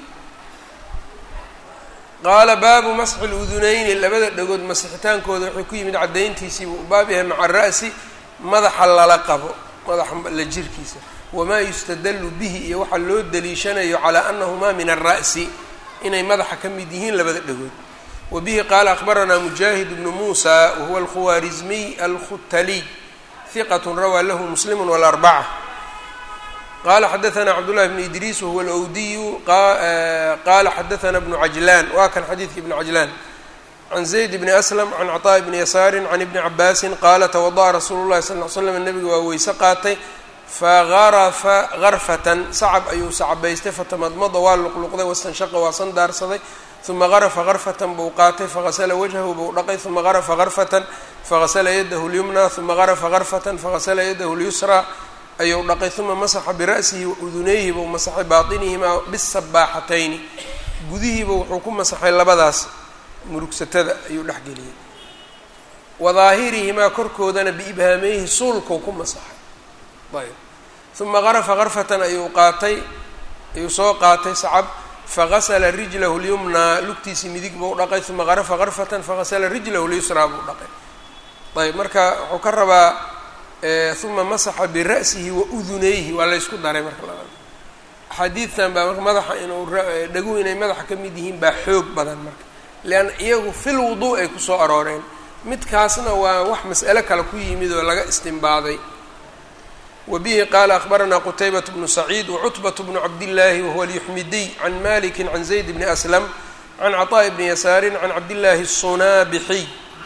qaala baabu masxi ludunayni labada dhagood masixitaankooda waxay ku yimid caddayntiisii buu baab yahay maca ra'si madaxa lala qabo madaxa la jirkiisa wamaa yustadallu bihi iyo waxaa loo daliishanayo calaa annahumaa min alra'si inay madaxa ka mid yihiin labada dhagood wabihi qaala akhbaranaa mujaahid bnu muusa wahuwa alkhuwaarizmiy alkhutaliy hiqat rawaa lahu muslimu walarbaca qala xadaثna cabdالlahi bn idriis wahuwa alawdiyu qala xadaثna bnu cajlan waa kan xadiidka ibn cajlan can zayd bni aslam can caطaaء bni yasaari can ibni cabaasin qaala tawadaأa rasuulu llahi sal ll ly slam nabiga waa weyse qaatay fagarafa garfatan sacab ayuu sacabaystay fatamadmada waa luqluqday wastanshaqa waa sandaarsaday uma garafa garfatan buu qaatay fagasla wajhahu buu dhaqay uma garafa garfatan fagasla yadahu اlyumna uma garafa garfatan fagasla yadahu اlyusra ayuu dhaqay uma masaxa bira'sihi wa udunayhi buu masaxay baatinihimaa bisabaaxatayni gudihiiba wuxuu ku masaxay labadaas murugsatada ayuu dhex geliyey wadaahirihimaa korkoodana biibhaameyhi suulkuu ku masaxay ayb uma garafa garfatan ayuu qaatay ayuu soo qaatay sacab fagasla rijlahu lyumnaa lugtiisii midig buu dhaqay uma garafa garfatan fagasla rijlahu lyusraa buu dhaqay ayb marka wuxuu ka rabaa uma masaxa bira'sihi wa udunayhi waa la ysku daray marka labada axaadiidtan baa marka madaxa inuu dhaguhu inay madaxa ka mid yihiin baa xoog badan marka leanna iyagu fil wudu' ay kusoo arooreen midkaasna waa wax mas'alo kale ku yimid oo laga istimbaaday wabihi qaala akhbaranaa qutaybat bnu saciid wacutbat bnu cabdillaahi wahuwa alyuxmidiy can maliki can zayd bni aslam can caطaaءi bni yasaarin can cabdillaahi الsunaabixiy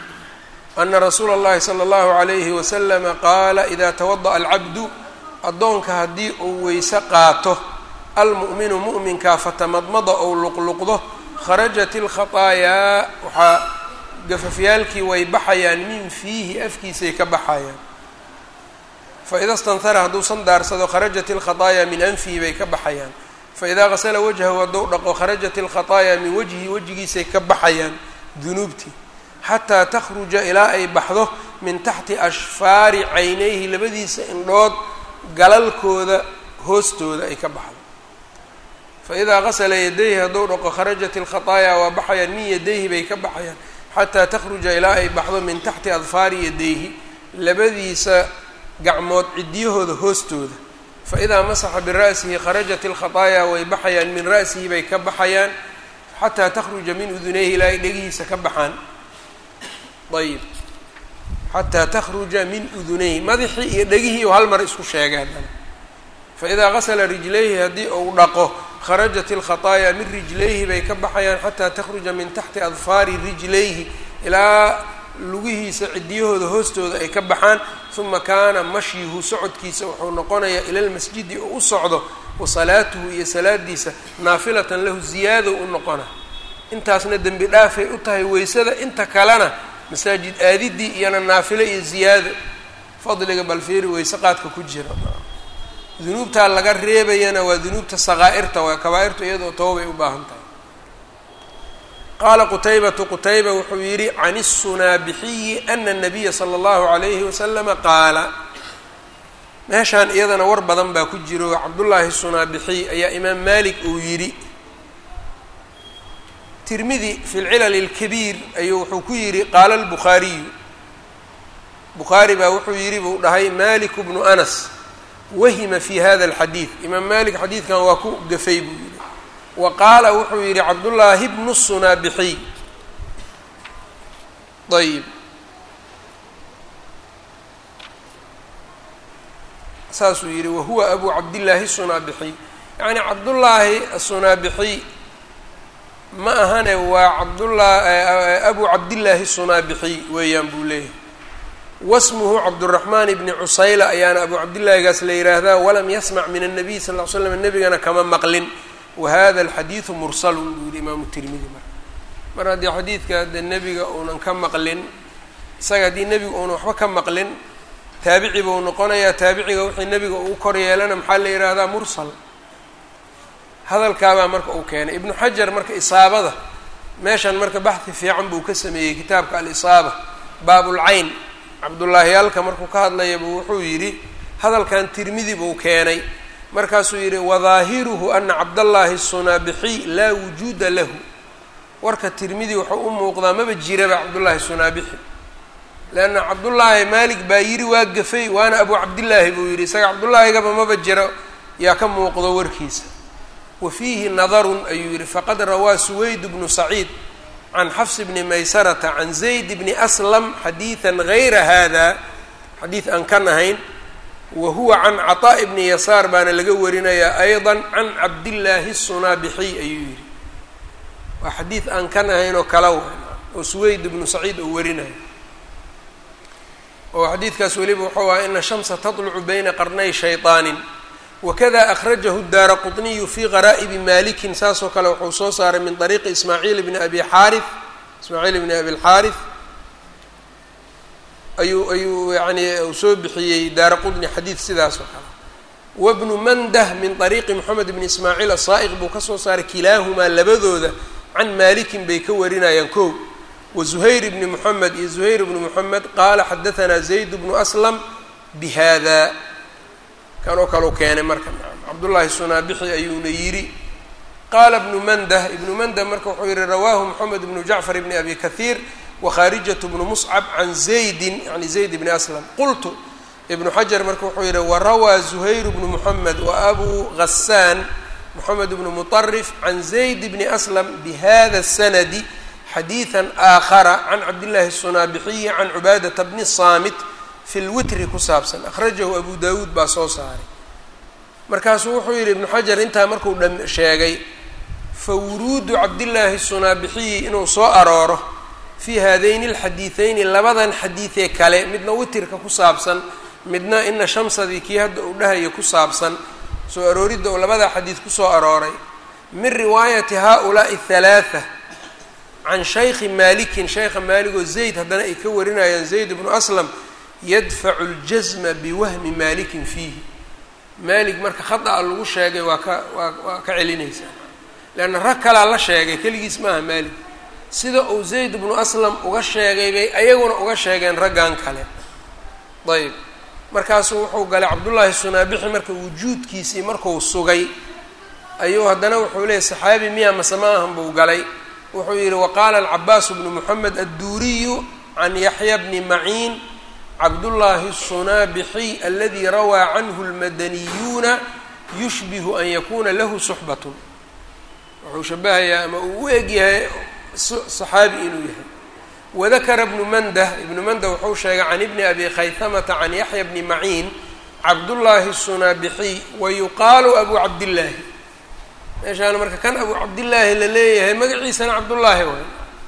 ana rasuula اllahi salى اllahu عalayhi waslama qaala ida tawadaأa alcabdu addoonka haddii uu weyse qaato almu'minu mu'minkaa fatamadmada ou luqluqdo kharajat اlkhaطaayaa waxaa gafafyaalkii way baxayaan min fiihi afkiisay ka baxayaan faida stanhara hadduu sandaarsado kharajat اlkhaطaayaa min anfihi bay ka baxayaan faidaa gasla wajhahu hadduu dhaqo kharajat اlkhaطaayaa min wajhi wejigiisay ka baxayaan dunuubtii xataa takhruja ilaa ay baxdo min taxti ashfaari caynayhi labadiisa indhood galalkooda hoostooda ay ka baxdo faidaa gasla yadayhi hadduu dhaqo kharajat اlkhaطaayaa waa baxayaan min yadayhi bay ka baxayaan xataa takhruja ilaa ay baxdo min taxti adfaari yadayhi labadiisa gacmood ciddiyahooda hoostooda faidaa masaxa bira'sihi kharajat اlkhaطaayaa way baxayaan min ra'sihi bay ka baxayaan xataa takhruja min udunayhi ilaa ay dhegihiisa ka baxaan ayb xataa takhruja min udunayhi madaxii iyo dhegihii oo hal mar isku sheegay haddana faidaa gasla rijlayhi haddii uu dhaqo kharajat اlkhaطaayaa min rijlayhi bay ka baxayaan xataa takhruja min taxti adfaari rijlayhi ilaa lugihiisa ciddiyahooda hoostooda ay ka baxaan uma kaana mashyuhu socodkiisa wuxuu noqonayaa ila lmasjidi oo u socdo wa salaatuhu iyo salaadiisa naafilatan lahu ziyaado u noqona intaasna dembi dhaafay u tahay weysada inta kalena masaajid aadidii iyona naafilo iyo ziyaado fadliga balfiiri weyse qaadka ku jira dunuubtaa laga reebayana waa dunuubta saqaa'irta waa kabaa-irtu iyadoo toobay u baahan tahay qaala qutaybatu qutayba wuxuu yidhi can الsunaabixiyi ana الnabiya salى اllahu عalayhi waslama qaala meeshaan iyadana war badan baa ku jiro cabdullaahi الsunaabixiy ayaa imaam malik uu yidhi tirmidi fi lcilal اlkabiir ayuu wuxuu ku yidhi qaala اlbukhaariyu bukhaari baa wuxuu yidhi buu dhahay malik bnu anas wahima fi hada alxadiid imaam malik xadiidkan waa ku gafay buu yihi wa qaala wuxuu yihi cabdullaahi bnu sunaabixiy ayb saasuu yihi wahuwa abu cabdillaahi sunaabixiy yani cabdullaahi asunaabixiy ma ahane waa cabdullah abu cabdillaahi sunaabixiy weeyaan buu leeyahay wasmuhu cabduraxmaan ibni cusayla ayaana abu cabdillaahigaas la yidhaahdaa walam yasmac min annabiy sal ll slam nebigana kama maqlin wahada alxadiidu mursalun buu yihi imaamu tirmidi marka mar haddii xadiidka de nebiga uunan ka maqlin isaga haddii nebiga uunan waxba ka maqlin taabici buu noqonayaa taabiciga wixii nebiga uu kor yeelana maxaa la yidhaahdaa mursal hadalkaabaa marka uu keenay ibnu xajar marka isaabada meeshan marka baxhi fiican buu ka sameeyey kitaabka alisaaba baabulcayn cabdullaahiyaalka markuu ka hadlayaba wuxuu yidhi hadalkan tirmidi buu keenay markaasuu yidhi wadaahiruhu ana cabdallaahi asunaabixiy laa wujuuda lahu warka tirmidi wuxuu u muuqdaa maba jiraba cabdullaahi sunaabixi leanna cabdullaahi maalik baa yidhi waa gafay waana abu cabdillaahi buu yidhi isaga cabdullaahigaba maba jiro yaa ka muuqdo warkiisa wa fiihi nadarun ayuu yidhi faqad rawaa suwayd bnu saciid can xafs bni maysarata can zayd bni aslam xadiidan gayra hada xadiid aan kan ahayn wa huwa can caطaaءi bni yasaar baana laga warinayaa ayضa can cabdillaahi الsunaabixiy ayuu yidhi waa xadiid aan kan ahayn oo kala wa oo suwayd bnu saciid oo warinayo oo xadiidkaas weliba wuxuu aha ina shamsa taطlucu bayna qarnay shayطaanin wakada akhrajahu daara quطniyu fi qaraa'ibi malikin saasoo kale wuxuu soo saaray min طariiqi ismaaciil bni abi xaari ismaaciil bni abi اlxaari ayuu ayuu yani uu soo bixiyey daara quطni xadiid sidaas oo kale wabnu mandah min طariiqi moxamed bni ismaaciil asaa'iq buu ka soo saaray kilaahumaa labadooda can malikin bay ka warinayaan kow wazuhayr bni moxamed iyo zuhayr bnu moxamed qaala xadahanaa zayd bnu aslam bihada kan oo kaleu keenay marka cabdullaahi sunaabixi ayuuna yidhi qaala ibnu mandah ibnu mandah marka wuxuu yihi rawaahu moxamed bnu jacfar bni abi kahiir wakharijatu bnu muscab can zaydin yani zayd bni aslam qultu ibnu xajar marka wuxuu yihi warawaa zuhayr bnu moxamed wa abu ghasaan moxamed bnu muطarif can zayd bni aslam bihada sanadi xadiidan aakhara can cabdillahi الsunaabixiyi can cubaadata bni saamit fi lwitri ku saabsan akhrajahu abu dawuud baa soo saaray markaasuu wuxuu yidhi ibnu xajar intaa markuu dham sheegay fa wuruudu cabdillaahi الsunaabixiyi inuu soo arooro fii haadayni alxadiidayni labadan xadiidee kale midna witirka ku saabsan midna ina shamsadii kii hadda uu dhahaya ku saabsan soo arooridda uu labadaa xadiid kusoo arooray min riwaayati haa-ulaa'i halaatha can shaykhi maalikin shaykha maaligoo zayd haddana ay ka warinayaan zayd bnu aslam yadfacu ljasma biwahmi maalikin fiihi maalik marka khada'a lagu sheegay waa ka waa waa ka celinaysaa leanna rag kalaa la sheegay keligiis maaha maalik sida uu zayd bnu aslam uga sheegay bay ayaguna uga sheegeen raggan kale ayb markaasuu wuxuu galay cabdullaahi sunaabixi marka wujuudkiisii markuu sugay ayuu haddana wuxuu leeyay saxaabi miya mase ma ahan buu galay wuxuu yidhi waqaala alcabaas bnu moxamed adduuriyu can yaxya bni maciin cabdullaahi الsunaabixiy aladi rawaa canhu اlmadaniyuuna yushbihu an yakuna lahu suxbatun wuxuu shabahayaa ama uu u eg yahay saxaabi inuu yahay wadakara ibnu mandah ibnu mandah wuxuu sheegay can ibni abi khaytamata can yaxya bni maciin cabdullaahi الsunaabixiy wayuqaalu abu cabdillaahi meeshaana marka kan abu cabdillaahi la leeyahay magaciisana cabdullaahi waay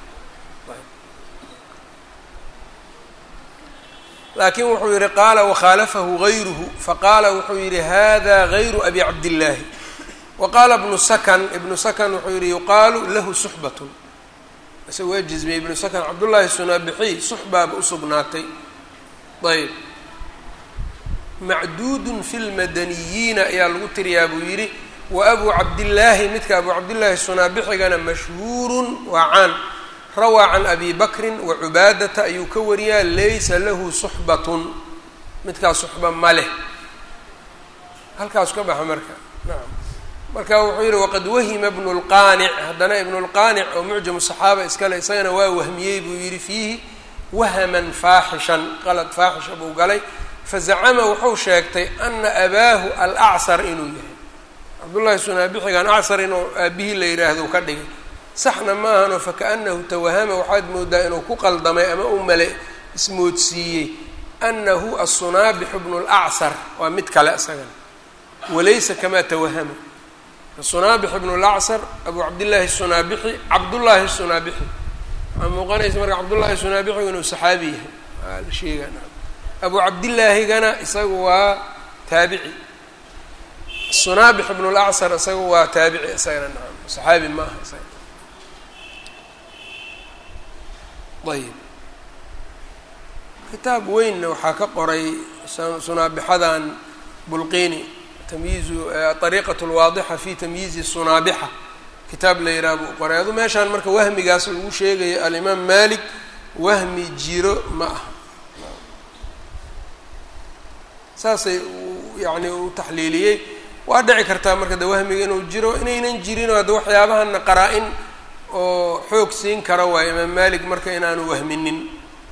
laakiin wuxuu yihi qaala wakhaalafahu gayruhu faqaala wuxuu yihi hada gayru abi cabdillaahi waqaala ibnu sakan ibnu sakan wuxuu yihi yuqaalu lahu suxbatun ise waa jizmiyey ibnu sakan cabdullaahi sunaabixiy suxbaaba usugnaatay ayb macduudun fi lmadaniyiina ayaa lagu tiriyaa buu yidhi wa abu cabdillaahi midka abu cabdillaahi sunaabixigana mashhuurun waa caan rawaa can abi bakrin wa cubaadata ayuu ka wariyaa laysa lahu suxbatun midkaas suxba ma leh halkaas ka baxa marka nacam marka wuxuu yihi waqad wahima ibnu lqaanic haddana ibnu lqaanic oo mucjamu saxaaba iskale isagana waa wahmiyey buu yihi fiihi wahaman faaxishan qalad faaxisha buu galay fazacama wuxuu sheegtay ana abaahu alacصar inuu yahay cabdullahi sunaabixigan acsar inuu aabihii la yidhaahdo ka dhigay saxna maahano fakaأnahu tawahama waxaad moodaa inuu ku qaldamay ama u male ismoodsiiyey anahu aلsunaabix bnu اlacصar waa mid kale isagana walaysa kamaa tawahama sunaabix bnu اlacصar abu cabdillaahi الsunaabixi cabdullaahi الsunaabixi waxaa muuqanaysa marka cabdullaahi sunaabixigu inuu saxaabi yahay waa la sheegana abu cabdillaahigana isagu waa taabici sunaabix bnu اlacصar isagu waa taabici isagana naam saxaabi ma aha isaga ayb kitaab weynna waxaa ka qoray sunaabixadan bulqini tamyiizu ariiqat lwaadixa fi tamyiizi sunaabixa kitaab la yidhaha buu qoray adu meeshaan marka wahmigaas lagu sheegayo alimaam malik wahmi jiro ma aha saasay yani u taxliiliyey waa dhici kartaa marka de wahmiga inuu jiro inaynan jirin hadda waxyaabahana qaraa-in oo xoog siin kara waay imaam malik marka inaanu wahminin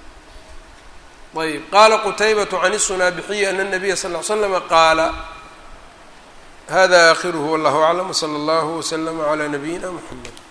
ayb qaala qutaybatu can الsunaabixiyi ana الnabiya sal ll ly slama qaala hada akhiruhu wallahu aclam wslى اllahu wslama عlى nabiyina mxamed